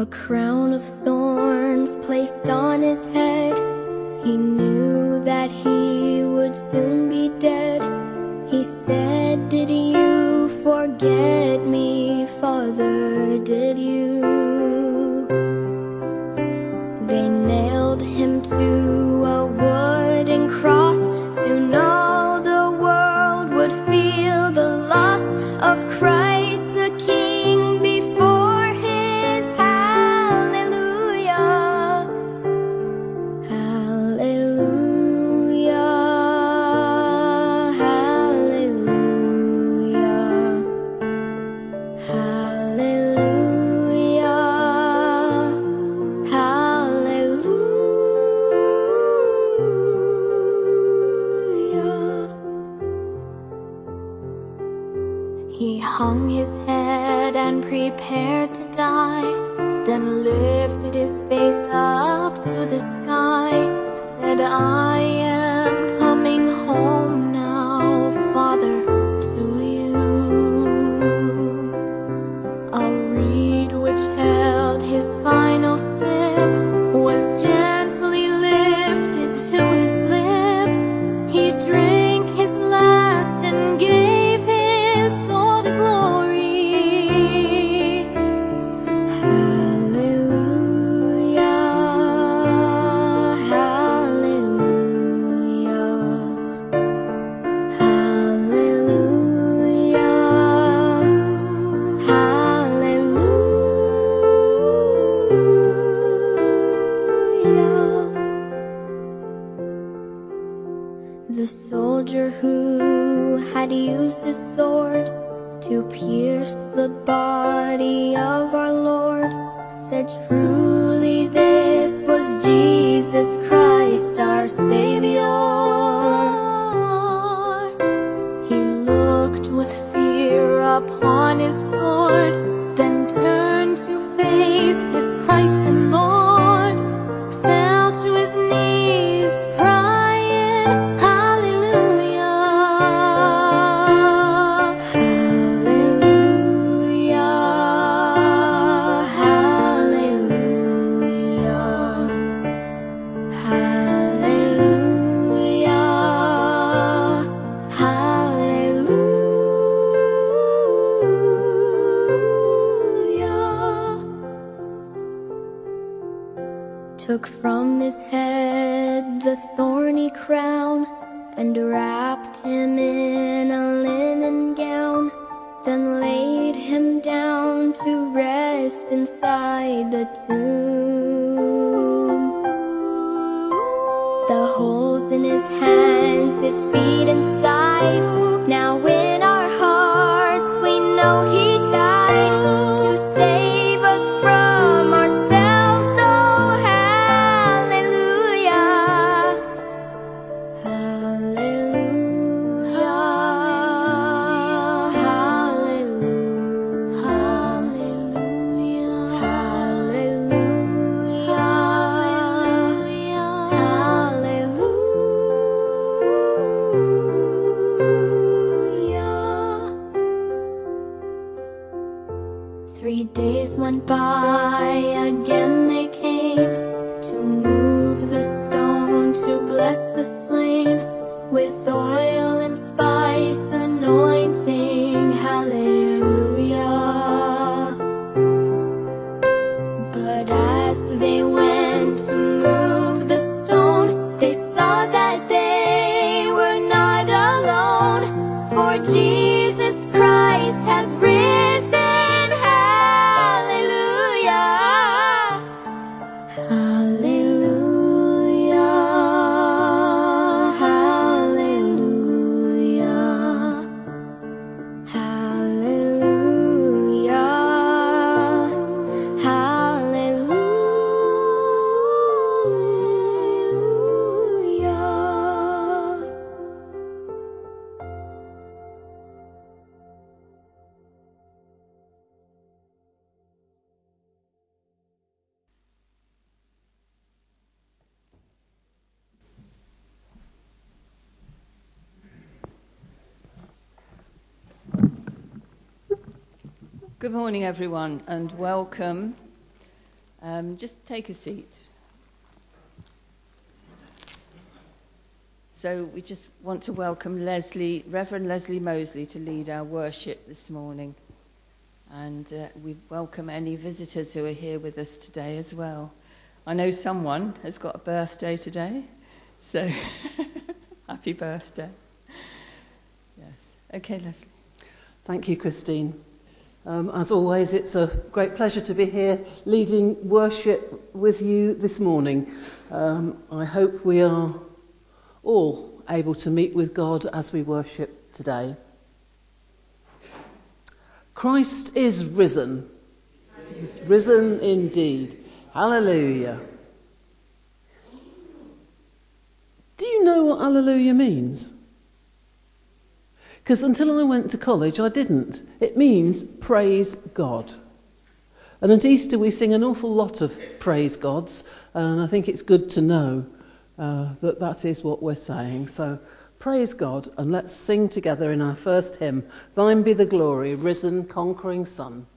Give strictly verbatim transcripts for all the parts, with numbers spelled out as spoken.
A crown of thorns placed on his head. He knew that he would soon be dead. He said, "Did you forget me, Father? Did you?" They nailed him to a wooden cross. Soon all the world would feel the loss of Christ the King before his hallelujah. Hallelujah. Hallelujah. Hallelujah. Hallelujah. He hung his head and prepared to die, then lifted his face up to the sky, said, "I am coming home now, Father, to you." A reed which held his final sip was gently lifted to his lips. He drank his last and gave his soul to glory. Hallelujah. Hallelujah. Hallelujah. Hallelujah. The soldier who had used his sword to pierce the body of our Lord said, "Truly this was Jesus Christ, our Savior." He looked with fear upon his sword, then turned to face his Christ and Lord, fell to his knees, crying, "Hallelujah. Hallelujah. Hallelujah. Hallelujah. Hallelujah. Took from his head the thorny crown and wrapped him in a linen gown, then laid him down to rest inside the tomb. The holes in his hands, his feet and side. Now in our hearts we know he died to save us from ourselves. Oh, hallelujah. Hallelujah. Hallelujah. Hallelujah. Hallelujah. Hallelujah. Three days went by, again they came to move the stone, to bless the slain with oil and spice, anointing. Hallelujah. But as they went to move the stone, they saw that they were not alone, for Jesus Christ has risen. Hallelujah. Hallelujah. Hallelujah. Hallelujah. Hallelujah. Good morning, everyone, and welcome Um, just take a seat. So we just want to welcome Leslie, Reverend Leslie Mosley, to lead our worship this morning. And uh, we welcome any visitors who are here with us today as well. I know someone has got a birthday today, so happy birthday. Yes. Okay, Leslie. Thank you, Christine. Um, as always, it's a great pleasure to be here leading worship with you this morning. Um, I hope we are all able to meet with God as we worship today. Christ is risen. He's risen indeed. Hallelujah. Do you know what hallelujah means? Because until I went to college, I didn't. It means praise God. And at Easter, we sing an awful lot of praise gods, and I think it's good to know uh, that that is what we're saying. So praise God, and let's sing together in our first hymn, Thine be the glory, risen, conquering Son.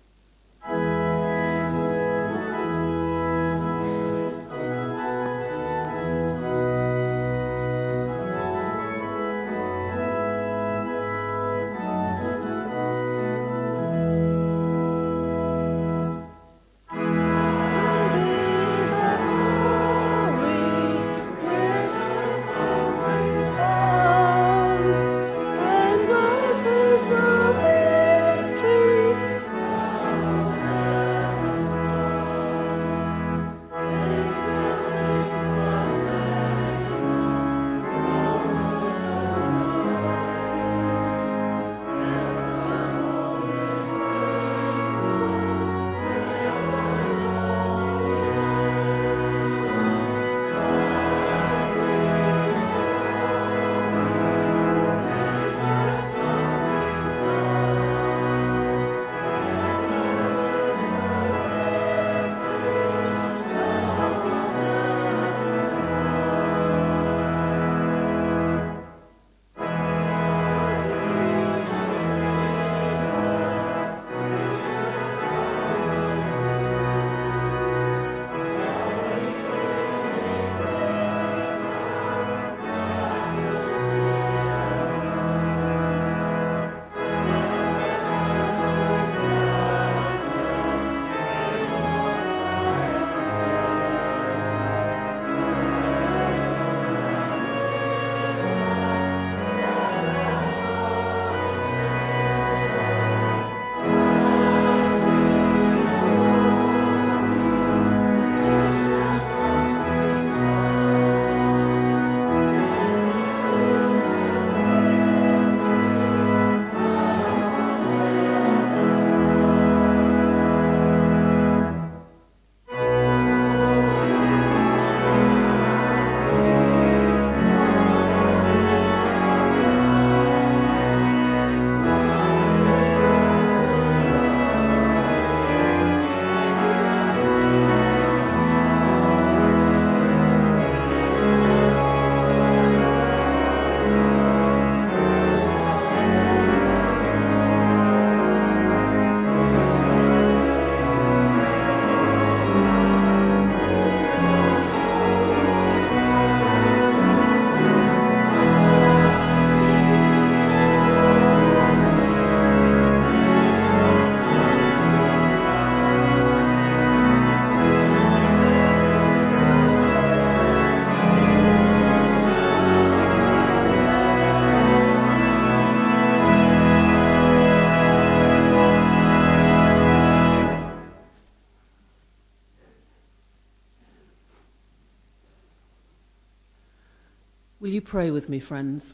Will you pray with me, friends?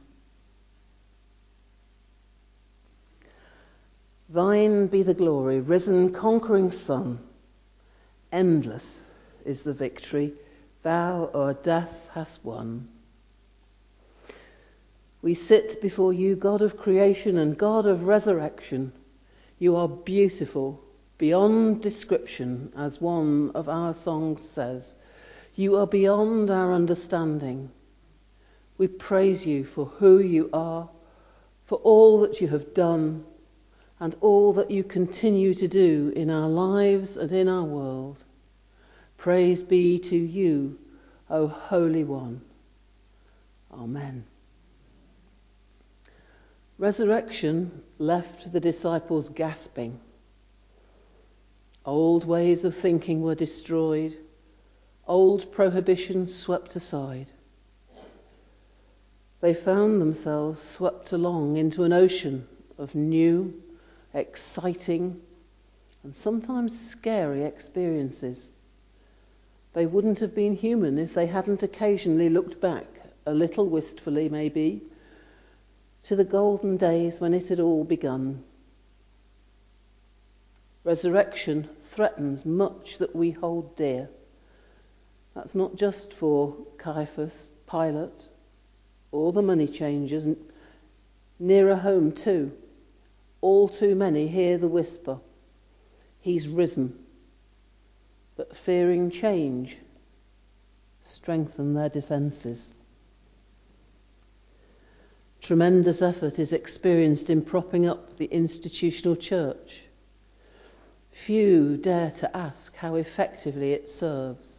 Thine be the glory, risen, conquering Son. Endless is the victory thou o'er death hast won. We sit before you, God of creation and God of resurrection. You are beautiful beyond description, as one of our songs says. You are beyond our understanding. We praise you for who you are, for all that you have done, and all that you continue to do in our lives and in our world. Praise be to you, O Holy One. Amen. Resurrection left the disciples gasping. Old ways of thinking were destroyed, old prohibitions swept aside. They found themselves swept along into an ocean of new, exciting, and sometimes scary experiences. They wouldn't have been human if they hadn't occasionally looked back, a little wistfully maybe, to the golden days when it had all begun. Resurrection threatens much that we hold dear. That's not just for Caiaphas, Pilate, or the money changers. Nearer home too, all too many hear the whisper, he's risen. But fearing change strengthen their defences. Tremendous effort is experienced in propping up the institutional church. Few dare to ask how effectively it serves.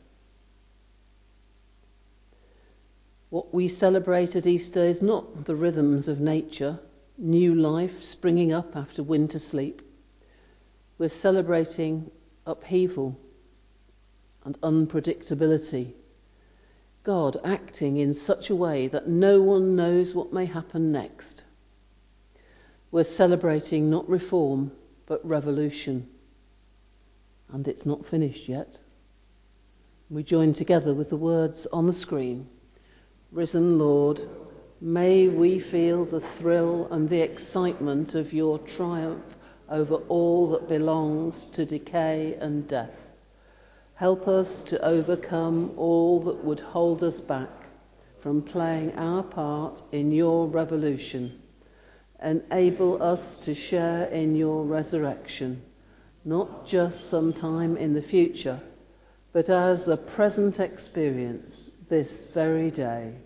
What we celebrate at Easter is not the rhythms of nature, new life springing up after winter sleep. We're celebrating upheaval and unpredictability. God acting in such a way that no one knows what may happen next. We're celebrating not reform, but revolution. And it's not finished yet. We join together with the words on the screen. Risen Lord, may we feel the thrill and the excitement of your triumph over all that belongs to decay and death. Help us to overcome all that would hold us back from playing our part in your revolution. Enable us to share in your resurrection, not just sometime in the future, but as a present experience this very day.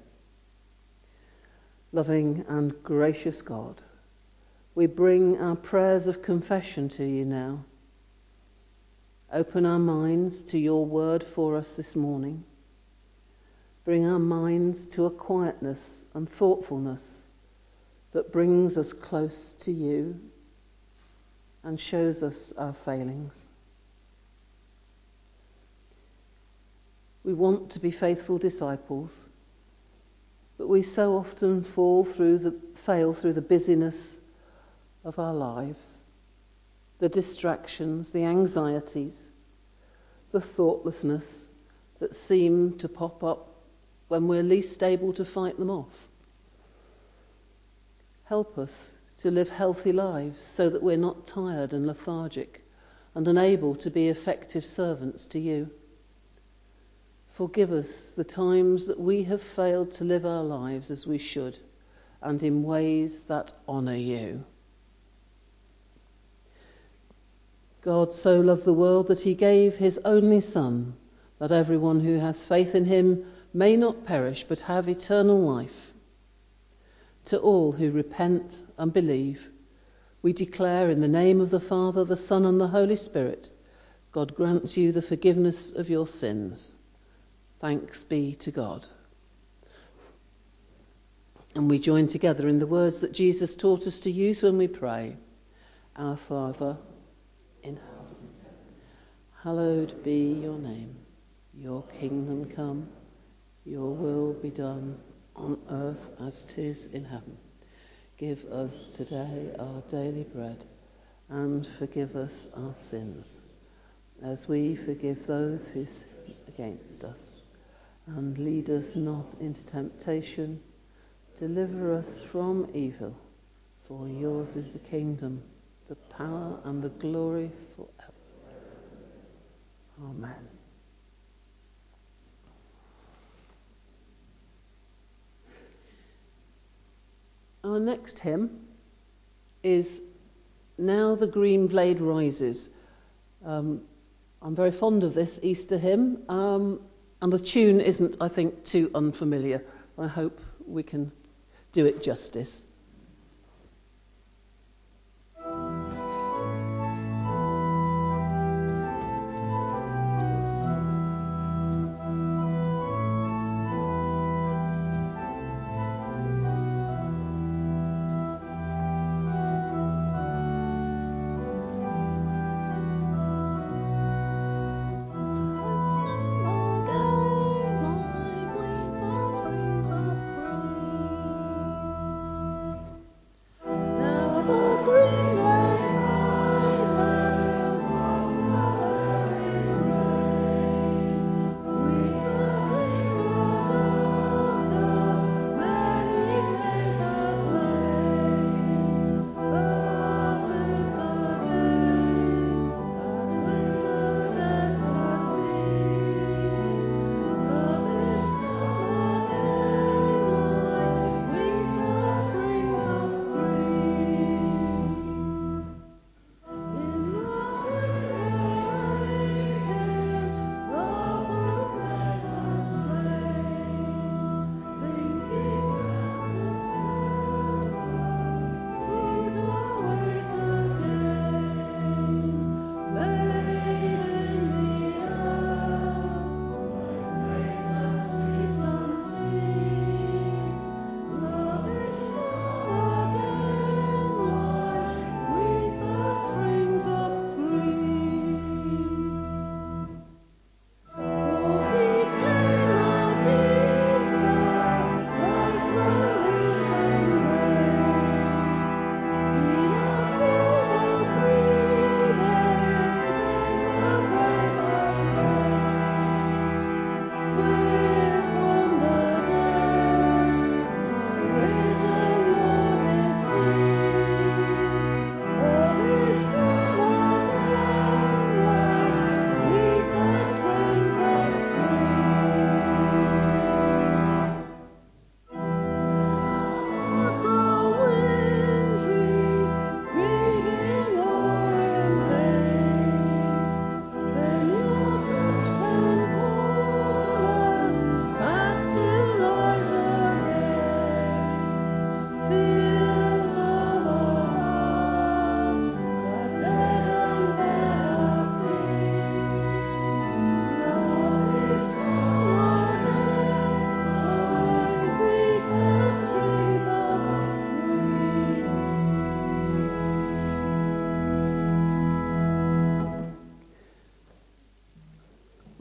Loving and gracious God, we bring our prayers of confession to you now. Open our minds to your word for us this morning. Bring our minds to a quietness and thoughtfulness that brings us close to you and shows us our failings. We want to be faithful disciples, but we so often fall through the, fail through the busyness of our lives. The distractions, the anxieties, the thoughtlessness that seem to pop up when we're least able to fight them off. Help us to live healthy lives so that we're not tired and lethargic and unable to be effective servants to you. Forgive us the times that we have failed to live our lives as we should and in ways that honour you. God so loved the world that he gave his only Son, that everyone who has faith in him may not perish but have eternal life. To all who repent and believe, we declare in the name of the Father, the Son and the Holy Spirit, God grants you the forgiveness of your sins. Thanks be to God. And we join together in the words that Jesus taught us to use when we pray. Our Father, in heaven, hallowed be your name. Your kingdom come, your will be done on earth as 'tis in heaven. Give us today our daily bread, and forgive us our sins, as we forgive those who sin against us. And lead us not into temptation, deliver us from evil. For yours is the kingdom, the power and the glory forever. Amen. Our next hymn is Now the Green Blade Rises. Um, I'm very fond of this Easter hymn, um, and the tune isn't, I think, too unfamiliar. I hope we can do it justice.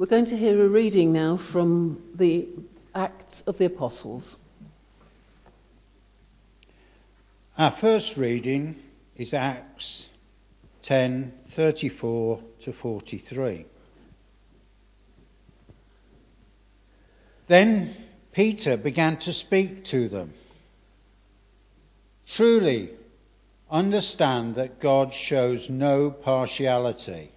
going to hear a reading now from the Acts of the Apostles. Our first reading is Acts ten, thirty-four to forty-three. Then Peter began to speak to them. Truly, understand that God shows no partiality.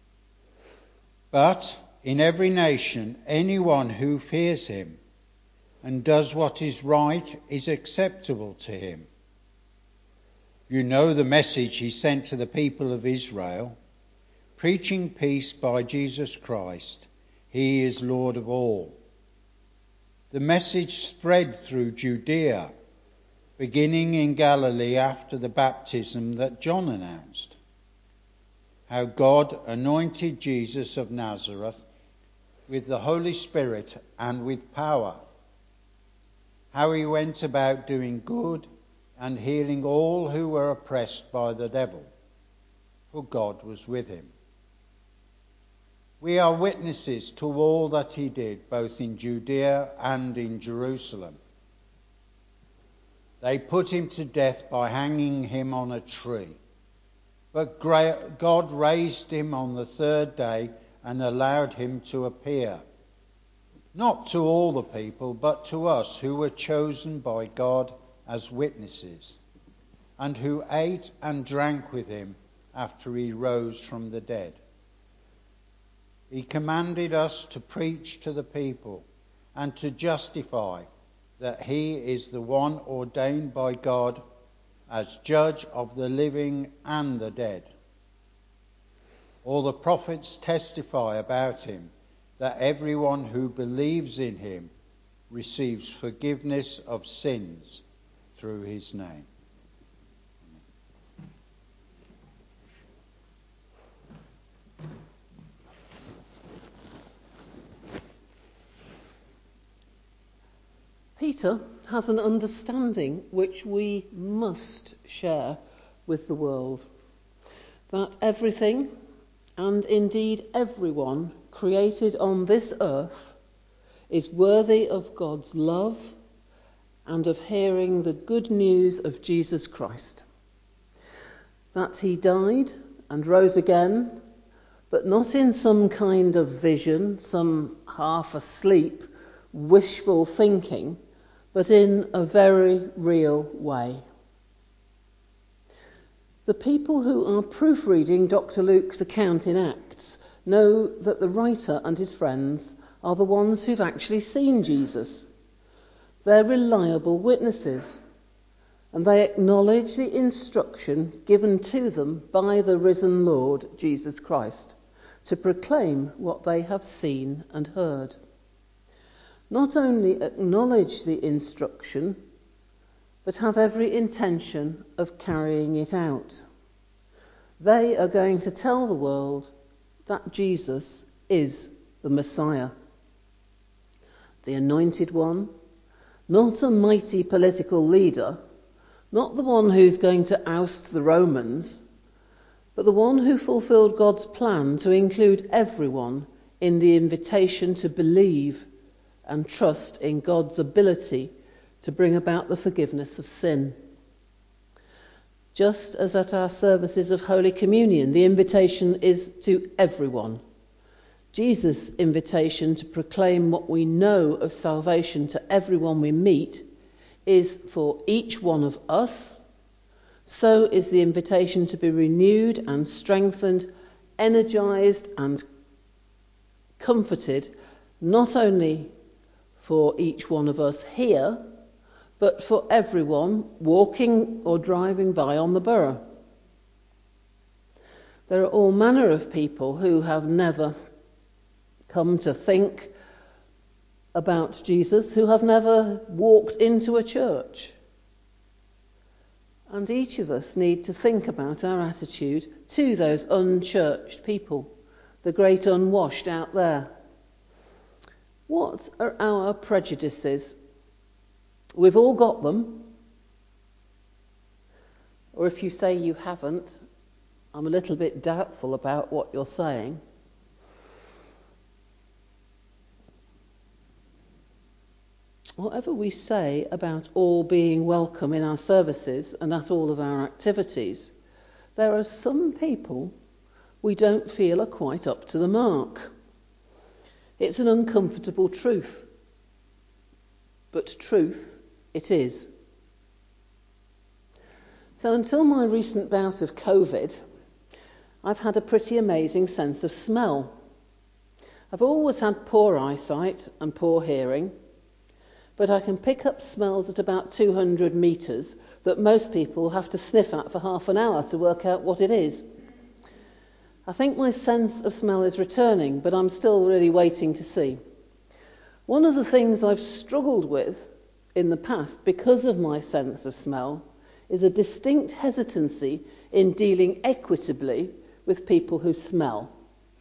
But in every nation, anyone who fears him and does what is right is acceptable to him. You know the message he sent to the people of Israel, preaching peace by Jesus Christ. He is Lord of all. The message spread through Judea, beginning in Galilee after the baptism that John announced. How God anointed Jesus of Nazareth with the Holy Spirit and with power. How he went about doing good and healing all who were oppressed by the devil, for God was with him. We are witnesses to all that he did, both in Judea and in Jerusalem. They put him to death by hanging him on a tree. But God raised him on the third day and allowed him to appear, not to all the people, but to us who were chosen by God as witnesses, and who ate and drank with him after he rose from the dead. He commanded us to preach to the people and to justify that he is the one ordained by God as judge of the living and the dead. All the prophets testify about him, that everyone who believes in him receives forgiveness of sins through his name. Peter has an understanding which we must share with the world, that everything, and indeed everyone, created on this earth is worthy of God's love and of hearing the good news of Jesus Christ. That he died and rose again, but not in some kind of vision, some half asleep, wishful thinking, but in a very real way. The people who are proofreading Doctor Luke's account in Acts know that the writer and his friends are the ones who've actually seen Jesus. They're reliable witnesses, and they acknowledge the instruction given to them by the risen Lord Jesus Christ to proclaim what they have seen and heard. Not only acknowledge the instruction, but have every intention of carrying it out. They are going to tell the world that Jesus is the Messiah, the Anointed One, not a mighty political leader, not the one who's going to oust the Romans, but the one who fulfilled God's plan to include everyone in the invitation to believe and trust in God's ability to bring about the forgiveness of sin. Just as at our services of Holy Communion, the invitation is to everyone. Jesus' invitation to proclaim what we know of salvation to everyone we meet is for each one of us. So is the invitation to be renewed and strengthened, energized and comforted, not only for each one of us here, but for everyone walking or driving by on the borough. There are all manner of people who have never come to think about Jesus, who have never walked into a church. And each of us need to think about our attitude to those unchurched people, the great unwashed out there. What are our prejudices? We've all got them. Or if you say you haven't, I'm a little bit doubtful about what you're saying. whatever we say about all being welcome in our services and at all of our activities, there are some people we don't feel are quite up to the mark. It's an uncomfortable truth, but truth it is. So until my recent bout of COVID, I've had a pretty amazing sense of smell. I've always had poor eyesight and poor hearing, but I can pick up smells at about two hundred metres that most people have to sniff at for half an hour to work out what it is. I think my sense of smell is returning, but I'm still really waiting to see. One of the things I've struggled with in the past because of my sense of smell is a distinct hesitancy in dealing equitably with people who smell.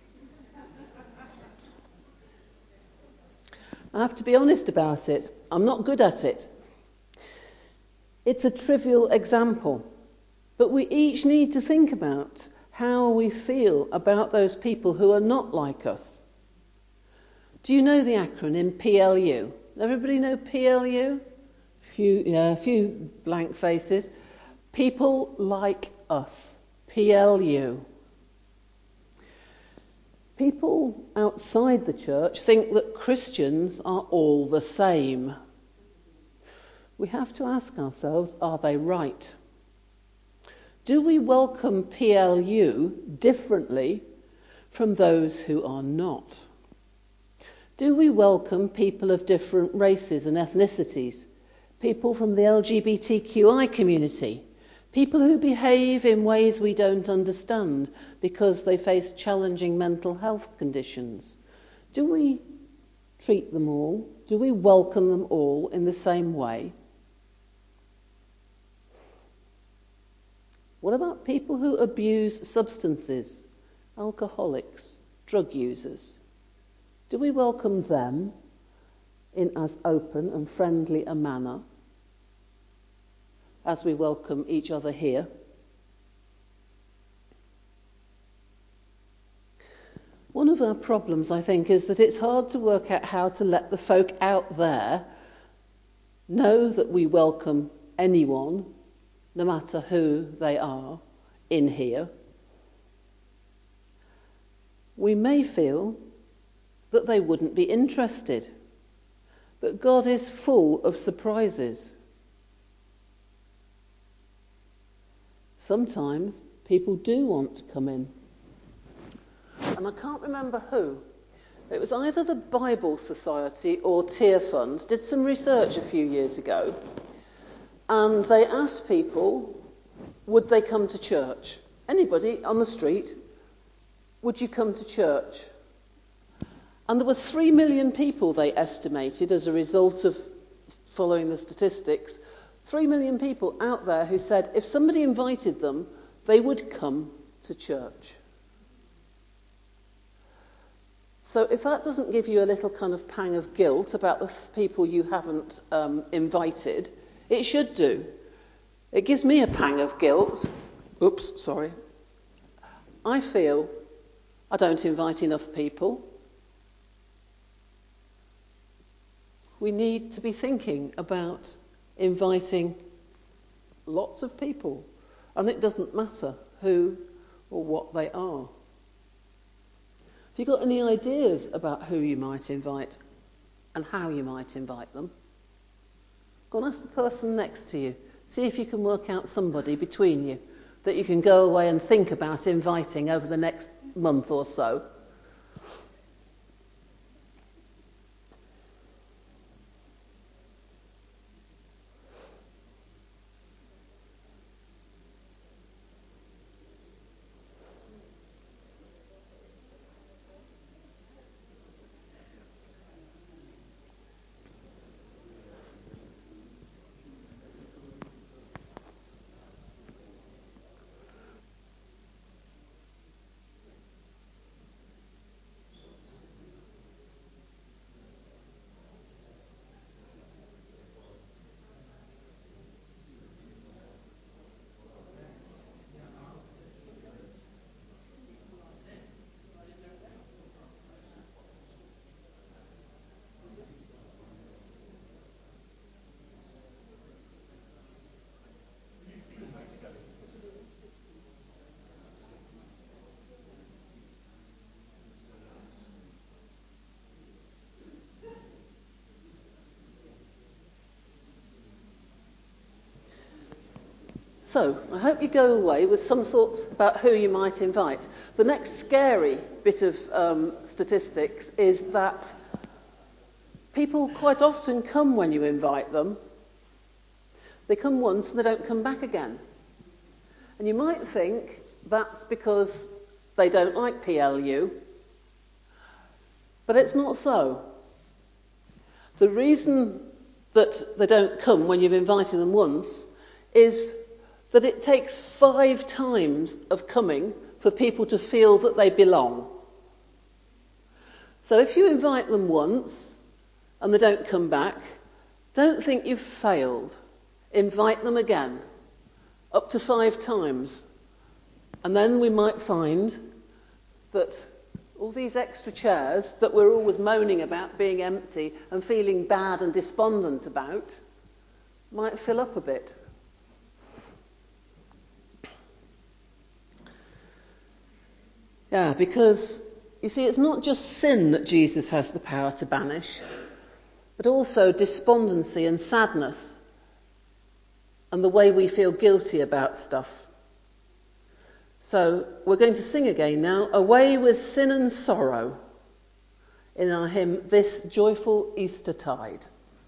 I have to be honest about it. I'm not good at it. It's a trivial example, but we each need to think about how we feel about those people who are not like us. Do you know the acronym P L U? Everybody know P L U? Few, yeah, a few blank faces. People like us. P L U. People outside the church think that Christians are all the same. We have to ask ourselves, are they right? Do we welcome P L U differently from those who are not? Do we welcome people of different races and ethnicities? People from the L G B T Q I community? People who behave in ways we don't understand because they face challenging mental health conditions? Do we treat them all? Do we welcome them all in the same way? What about people who abuse substances, alcoholics, drug users? Do we welcome them in as open and friendly a manner as we welcome each other here? One of our problems, I think, is that it's hard to work out how to let the folk out there know that we welcome anyone, no matter who they are, in here. We may feel that they wouldn't be interested, but God is full of surprises. Sometimes people do want to come in. And I can't remember who. It was either the Bible Society or Tear Fund did some research a few years ago, and they asked people, would they come to church? Anybody on the street, would you come to church? And there were three million people, they estimated, as a result of following the statistics, three million people out there who said if somebody invited them, they would come to church. So if that doesn't give you a little kind of pang of guilt about the th- people you haven't um, invited, it should do. It gives me a pang of guilt. Oops, sorry. I feel I don't invite enough people. We need to be thinking about inviting lots of people, and it doesn't matter who or what they are. Have you got any ideas about who you might invite and how you might invite them? Go and ask the person next to you. See if you can work out somebody between you that you can go away and think about inviting over the next month or so. So, I hope you go away with some thoughts about who you might invite. The next scary bit of um, statistics is that people quite often come when you invite them. They come once and they don't come back again. And you might think that's because they don't like P L U, but it's not so. The reason that they don't come when you've invited them once is that it takes five times of coming for people to feel that they belong. So if you invite them once and they don't come back, don't think you've failed. Invite them again, up to five times. And then we might find that all these extra chairs that we're always moaning about being empty and feeling bad and despondent about might fill up a bit. Yeah, because, you see, it's not just sin that Jesus has the power to banish, but also despondency and sadness and the way we feel guilty about stuff. So we're going to sing again now, Away with Sin and Sorrow, in our hymn, This Joyful Eastertide.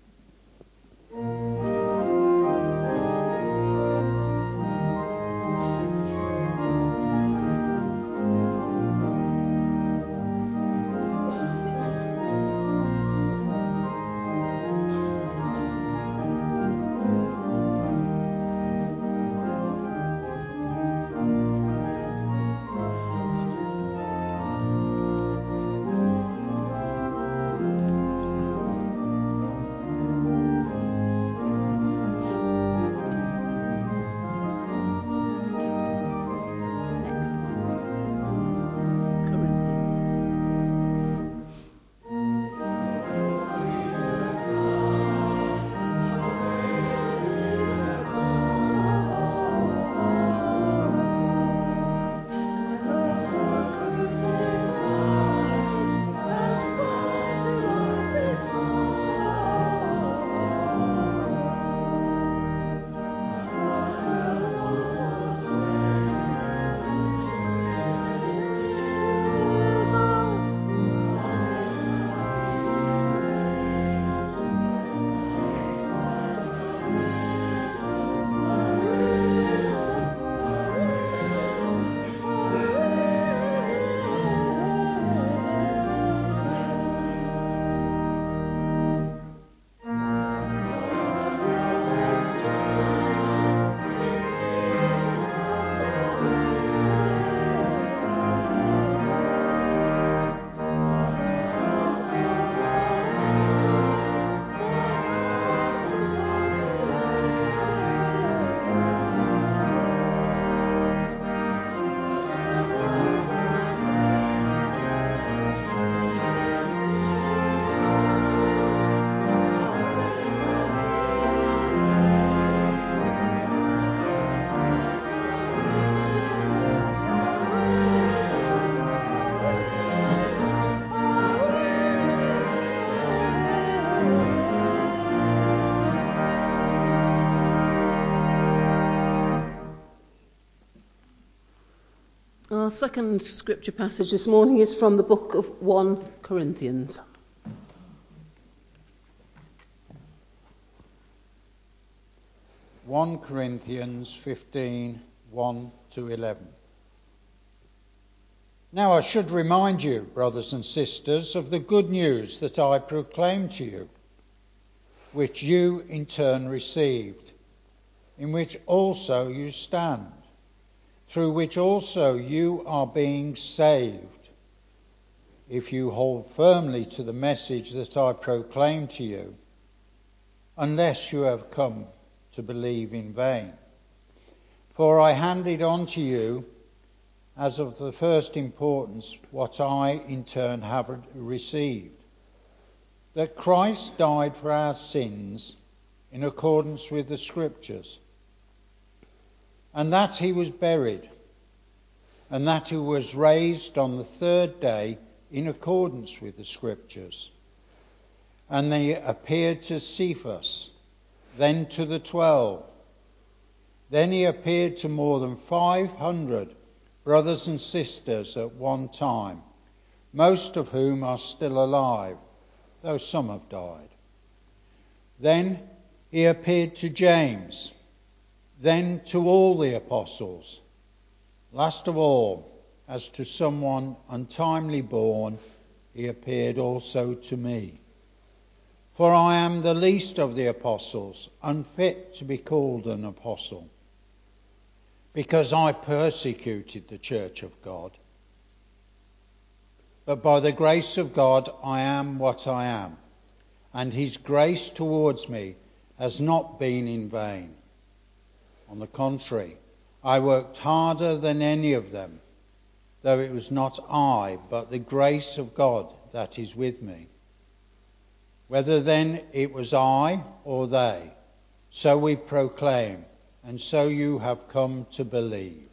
Our second scripture passage this morning is from the book of First Corinthians. First Corinthians fifteen, one to eleven. Now I should remind you, brothers and sisters, of the good news that I proclaimed to you, which you in turn received, in which also you stand, through which also you are being saved, if you hold firmly to the message that I proclaimed to you, unless you have come to believe in vain. For I handed on to you, as of the first importance, what I in turn have received, that Christ died for our sins in accordance with the Scriptures, and that he was buried, and that he was raised on the third day in accordance with the Scriptures. And they appeared to Cephas, then to the twelve. Then he appeared to more than five hundred brothers and sisters at one time, most of whom are still alive, though some have died. Then he appeared to James, then to all the apostles. Last of all, as to someone untimely born, he appeared also to me. For I am the least of the apostles, unfit to be called an apostle, because I persecuted the church of God. But by the grace of God I am what I am, and his grace towards me has not been in vain. On the contrary, I worked harder than any of them, though it was not I, but the grace of God that is with me. Whether then it was I or they, so we proclaim, and so you have come to believe.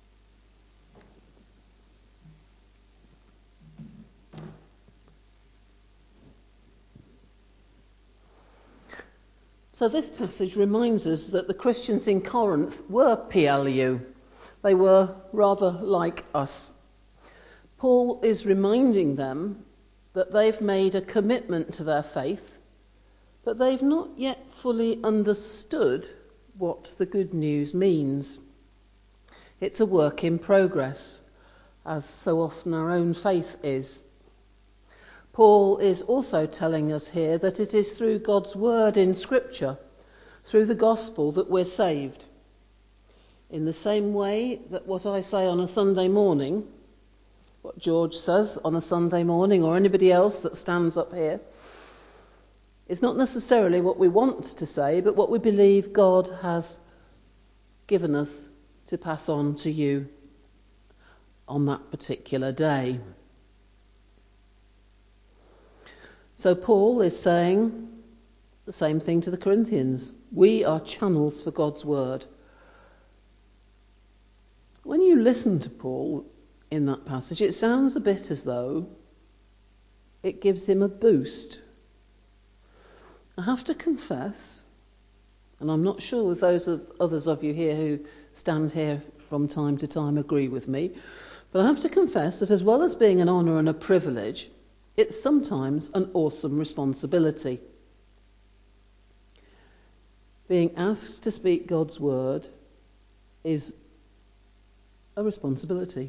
So this passage reminds us that the Christians in Corinth were P L U. They were rather like us. Paul is reminding them that they've made a commitment to their faith, but they've not yet fully understood what the good news means. It's a work in progress, as so often our own faith is. Paul is also telling us here that it is through God's word in Scripture, through the gospel, that we're saved. In the same way that what I say on a Sunday morning, what George says on a Sunday morning, or anybody else that stands up here, is not necessarily what we want to say, but what we believe God has given us to pass on to you on that particular day. So Paul is saying the same thing to the Corinthians. We are channels for God's word. When you listen to Paul in that passage, it sounds a bit as though it gives him a boost. I have to confess, and I'm not sure if those of others of you here who stand here from time to time agree with me, but I have to confess that as well as being an honour and a privilege, it's sometimes an awesome responsibility. Being asked to speak God's word is a responsibility.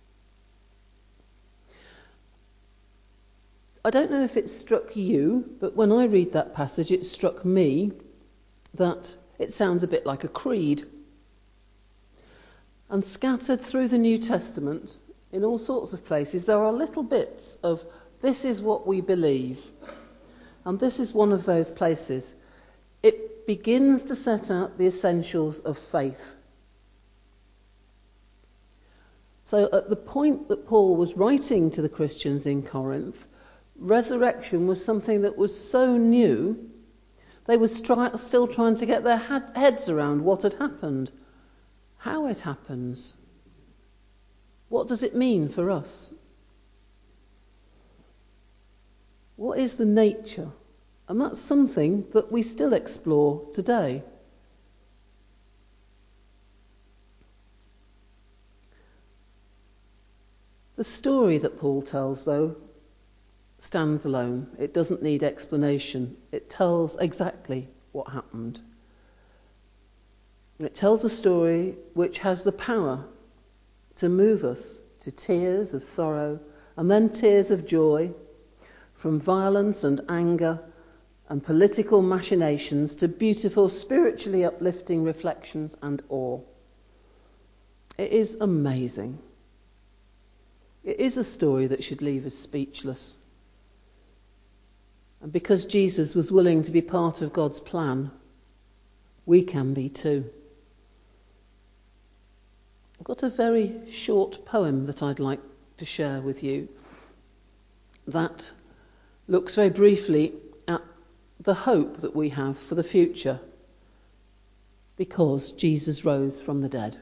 I don't know if it struck you, but when I read that passage, it struck me that it sounds a bit like a creed. And scattered through the New Testament, in all sorts of places, there are little bits of this is what we believe. And this is one of those places. It begins to set out the essentials of faith. So at the point that Paul was writing to the Christians in Corinth, resurrection was something that was so new, they were stri- still trying to get their ha- heads around what had happened, how it happens. What does it mean for us? What is the nature? And that's something that we still explore today. The story that Paul tells, though, stands alone. It doesn't need explanation. It tells exactly what happened. It tells a story which has the power to move us to tears of sorrow and then tears of joy, from violence and anger and political machinations to beautiful, spiritually uplifting reflections and awe. It is amazing. It is a story that should leave us speechless. And because Jesus was willing to be part of God's plan, we can be too. I've got a very short poem that I'd like to share with you that looks very briefly at the hope that we have for the future because Jesus rose from the dead.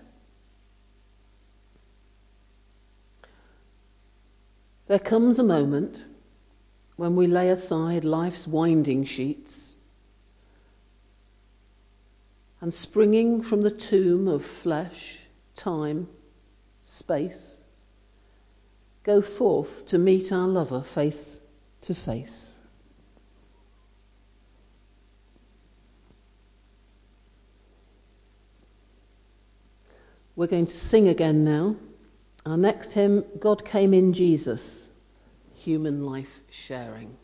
There comes a moment when we lay aside life's winding sheets and springing from the tomb of flesh, time, space, go forth to meet our lover face to face. We're going to sing again now. Our next hymn, God Came in Jesus, human life sharing.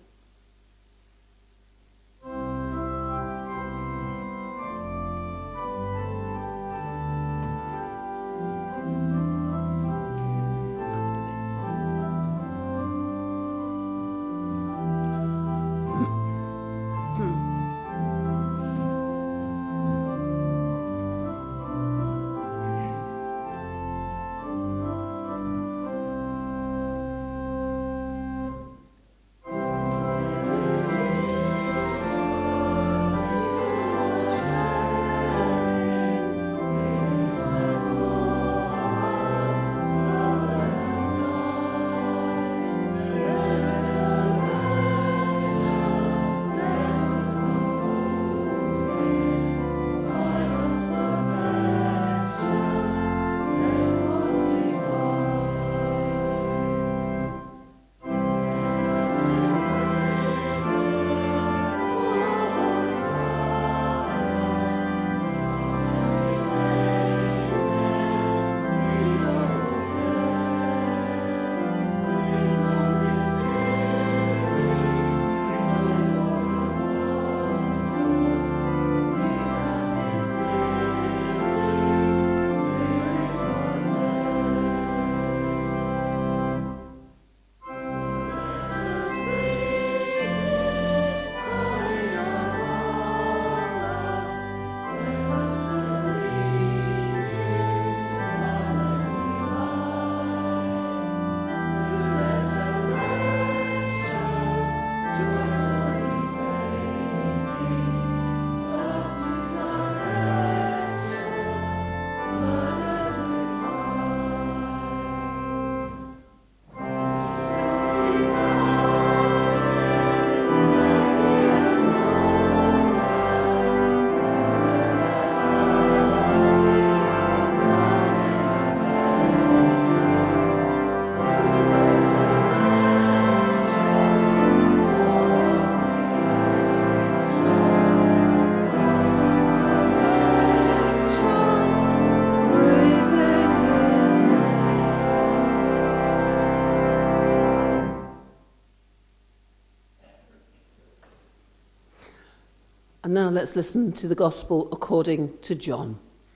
And now let's listen to the Gospel according to John.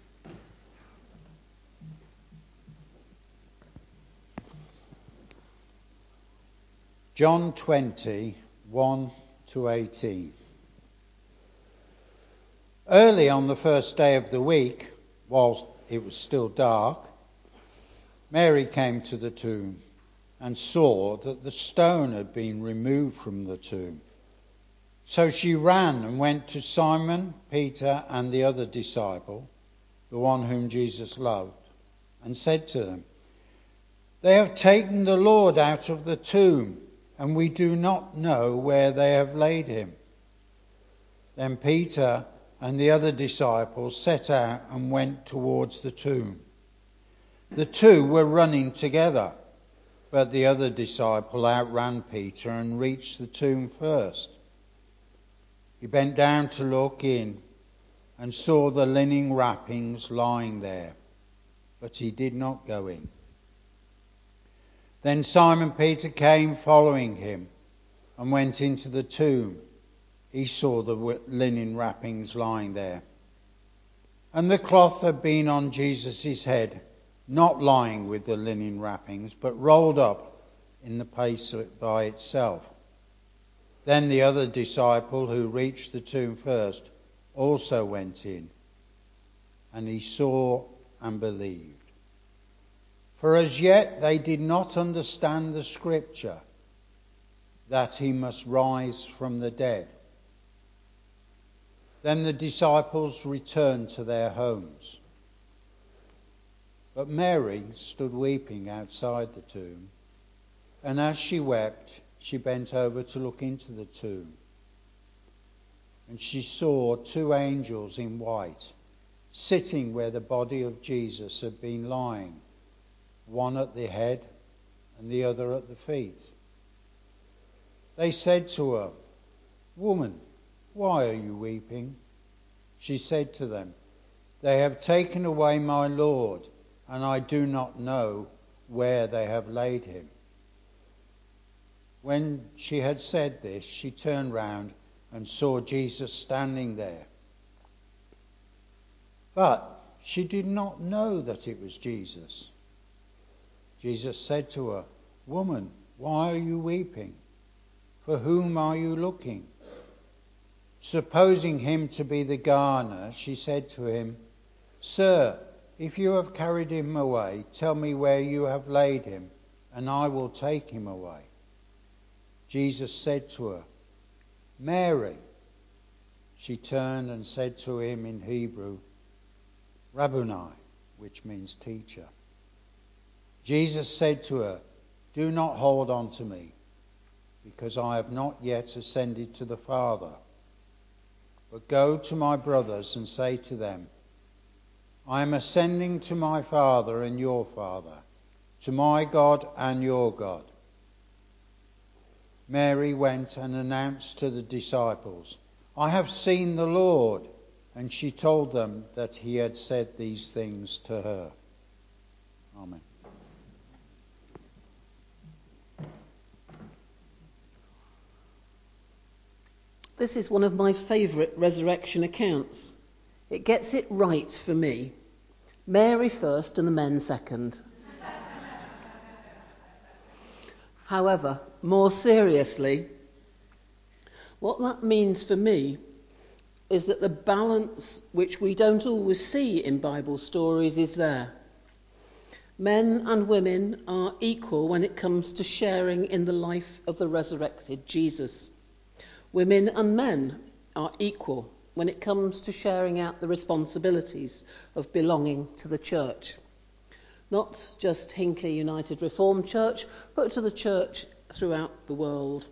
John twenty, one to eighteen. Early on the first day of the week, while it was still dark, Mary came to the tomb and saw that the stone had been removed from the tomb. So she ran and went to Simon, Peter, and the other disciple, the one whom Jesus loved, and said to them, "They have taken the Lord out of the tomb, and we do not know where they have laid him." Then Peter and the other disciples set out and went towards the tomb. The two were running together, but the other disciple outran Peter and reached the tomb first. He bent down to look in and saw the linen wrappings lying there, but he did not go in. Then Simon Peter came following him and went into the tomb. He saw the linen wrappings lying there, and the cloth had been on Jesus' head, not lying with the linen wrappings, but rolled up in the place by itself. Then the other disciple who reached the tomb first also went in, and he saw and believed. For as yet they did not understand the scripture that he must rise from the dead. Then the disciples returned to their homes. But Mary stood weeping outside the tomb, and as she wept, she bent over to look into the tomb. And she saw two angels in white sitting where the body of Jesus had been lying, one at the head and the other at the feet. They said to her, "Woman, why are you weeping?" She said to them, "They have taken away my Lord, and I do not know where they have laid him." When she had said this, she turned round and saw Jesus standing there. But she did not know that it was Jesus. Jesus said to her, "Woman, why are you weeping? For whom are you looking?" Supposing him to be the gardener, she said to him, "Sir, if you have carried him away, tell me where you have laid him, and I will take him away." Jesus said to her, "Mary." She turned and said to him in Hebrew, "Rabboni," which means teacher. Jesus said to her, "Do not hold on to me, because I have not yet ascended to the Father. But go to my brothers and say to them, I am ascending to my Father and your Father, to my God and your God." Mary went and announced to the disciples, "I have seen the Lord," and she told them that he had said these things to her. Amen. This is one of my favourite resurrection accounts. It gets it right for me. Mary first and the men second. However, more seriously, what that means for me is that the balance which we don't always see in Bible stories is there. Men and women are equal when it comes to sharing in the life of the resurrected Jesus. Women and men are equal when it comes to sharing out the responsibilities of belonging to the church. Not just Hinckley United Reformed Church, but to the church throughout the world.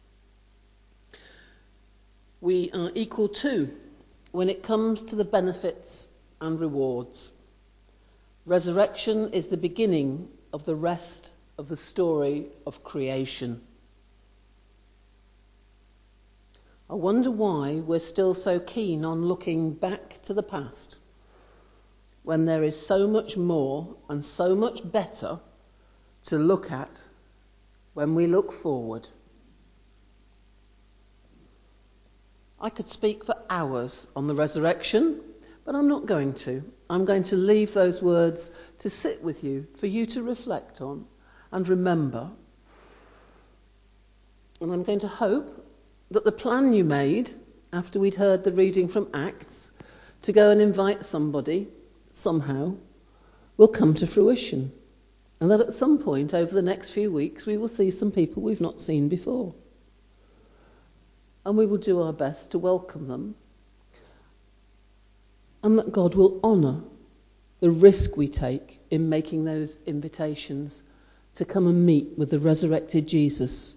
We are equal too when it comes to the benefits and rewards. Resurrection is the beginning of the rest of the story of creation. I wonder why we're still so keen on looking back to the past when there is so much more and so much better to look at when we look forward. I could speak for hours on the resurrection, but I'm not going to. I'm going to leave those words to sit with you, for you to reflect on and remember. And I'm going to hope that the plan you made after we'd heard the reading from Acts to go and invite somebody somehow will come to fruition, and that at some point over the next few weeks we will see some people we've not seen before, and we will do our best to welcome them, and that God will honour the risk we take in making those invitations to come and meet with the resurrected Jesus.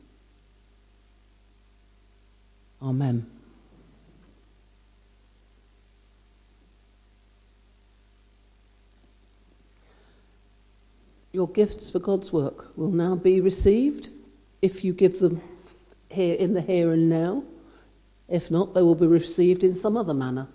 Amen. Your gifts for God's work will now be received if you give them here in the here and now. If not, they will be received in some other manner.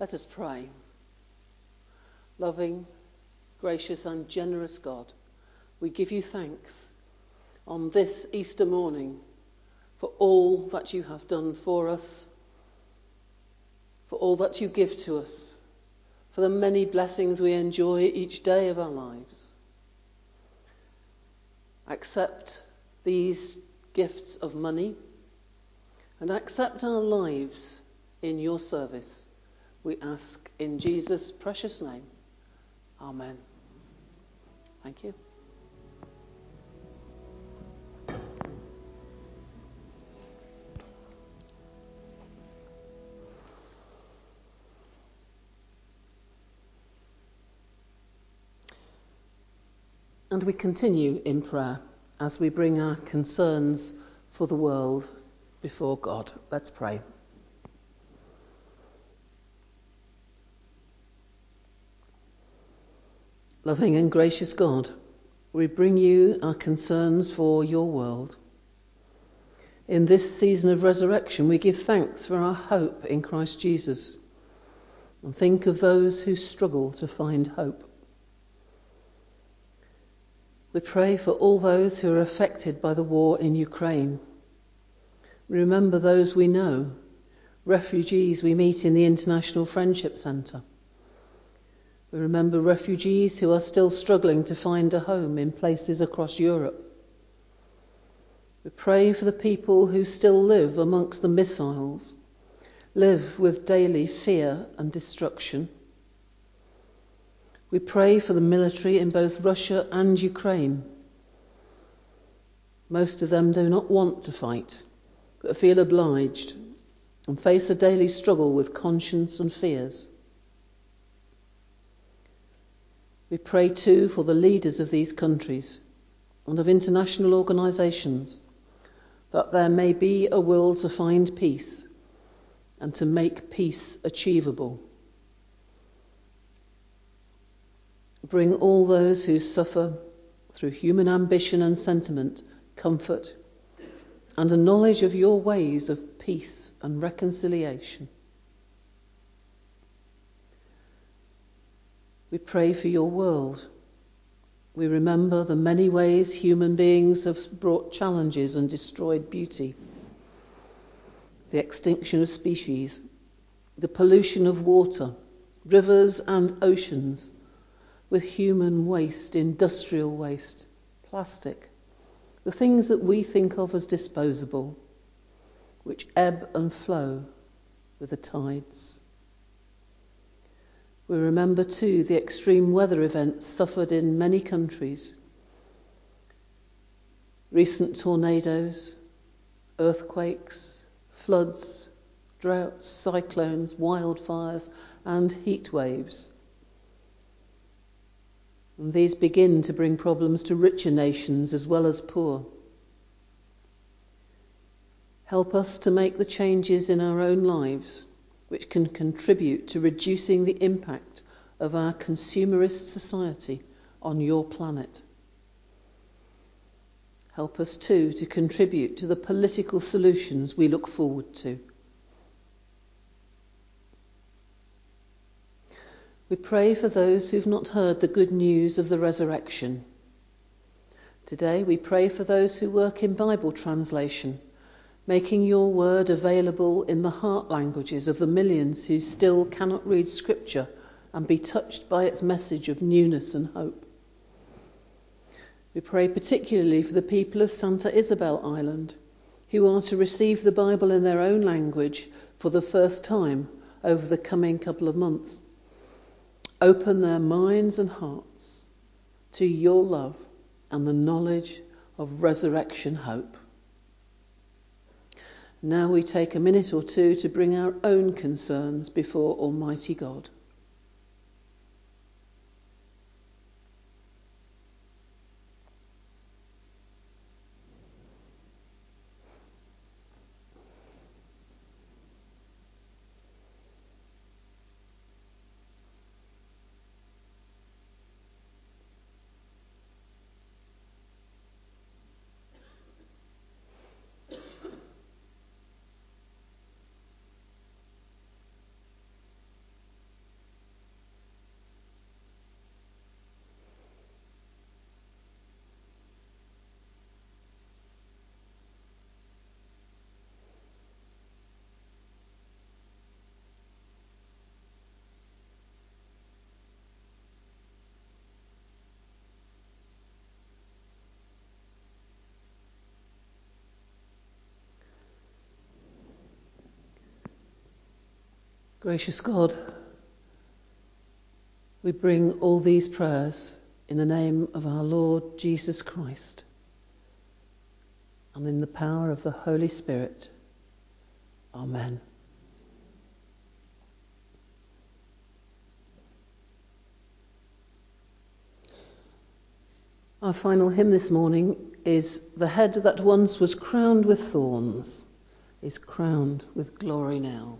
Let us pray. Loving, gracious and generous God, we give you thanks on this Easter morning for all that you have done for us, for all that you give to us, for the many blessings we enjoy each day of our lives. Accept these gifts of money and accept our lives in your service. We ask in Jesus' precious name. Amen. Thank you. And we continue in prayer as we bring our concerns for the world before God. Let's pray. Loving and gracious God, we bring you our concerns for your world. In this season of resurrection, we give thanks for our hope in Christ Jesus and think of those who struggle to find hope. We pray for all those who are affected by the war in Ukraine. We remember those we know, refugees we meet in the International Friendship Centre. We remember refugees who are still struggling to find a home in places across Europe. We pray for the people who still live amongst the missiles, live with daily fear and destruction. We pray for the military in both Russia and Ukraine. Most of them do not want to fight, but feel obliged and face a daily struggle with conscience and fears. We pray too for the leaders of these countries and of international organisations, that there may be a will to find peace and to make peace achievable. Bring all those who suffer through human ambition and sentiment comfort and a knowledge of your ways of peace and reconciliation. We pray for your world. We remember the many ways human beings have brought challenges and destroyed beauty. The extinction of species, the pollution of water, rivers and oceans, with human waste, industrial waste, plastic, the things that we think of as disposable, which ebb and flow with the tides. We remember too the extreme weather events suffered in many countries. Recent tornadoes, earthquakes, floods, droughts, cyclones, wildfires and heat waves. And these begin to bring problems to richer nations as well as poor. Help us to make the changes in our own lives which can contribute to reducing the impact of our consumerist society on your planet. Help us too to contribute to the political solutions we look forward to. We pray for those who've not heard the good news of the resurrection. Today we pray for those who work in Bible translation, making your word available in the heart languages of the millions who still cannot read Scripture and be touched by its message of newness and hope. We pray particularly for the people of Santa Isabel Island, who are to receive the Bible in their own language for the first time over the coming couple of months. Open their minds and hearts to your love and the knowledge of resurrection hope. Now we take a minute or two to bring our own concerns before Almighty God. Gracious God, we bring all these prayers in the name of our Lord Jesus Christ and in the power of the Holy Spirit. Amen. Our final hymn this morning is "The head that once was crowned with thorns is crowned with glory now."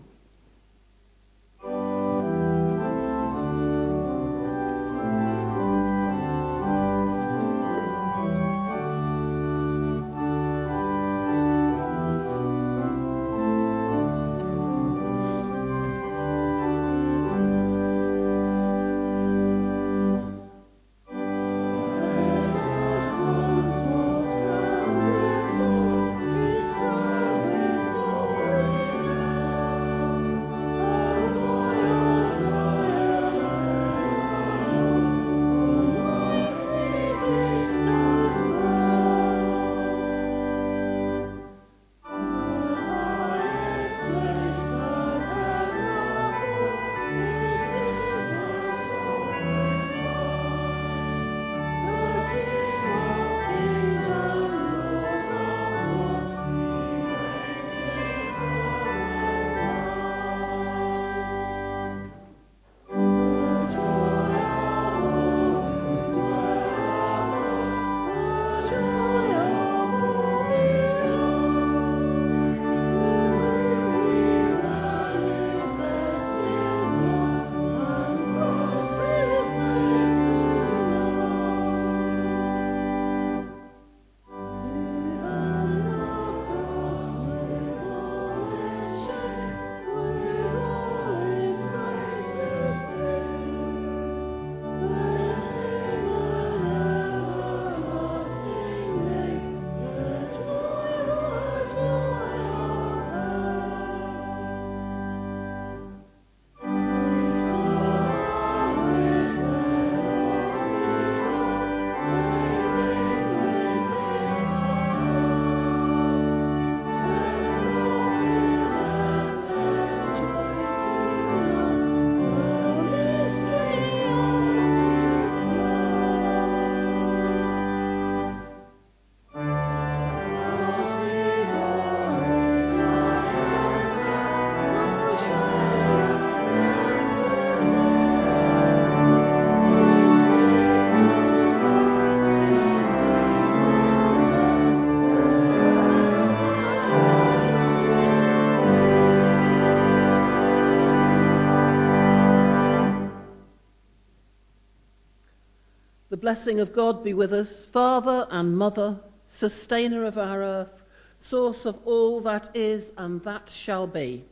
The blessing of God be with us, Father and Mother, sustainer of our earth, source of all that is and that shall be.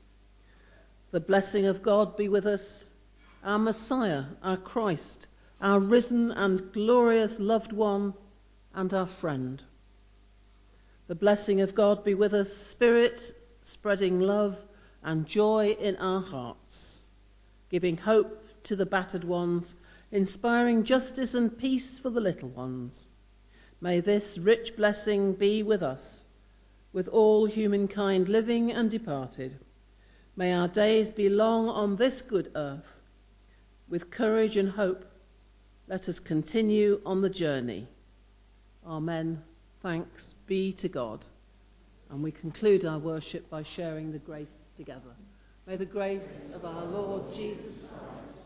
The blessing of God be with us, our Messiah, our Christ, our risen and glorious loved one, and our friend. The blessing of God be with us, Spirit, spreading love and joy in our hearts, giving hope to the battered ones, inspiring justice and peace for the little ones. May this rich blessing be with us, with all humankind living and departed. May our days be long on this good earth. With courage and hope, let us continue on the journey. Amen. Thanks be to God. And we conclude our worship by sharing the grace together. May the grace of our Lord Jesus Christ,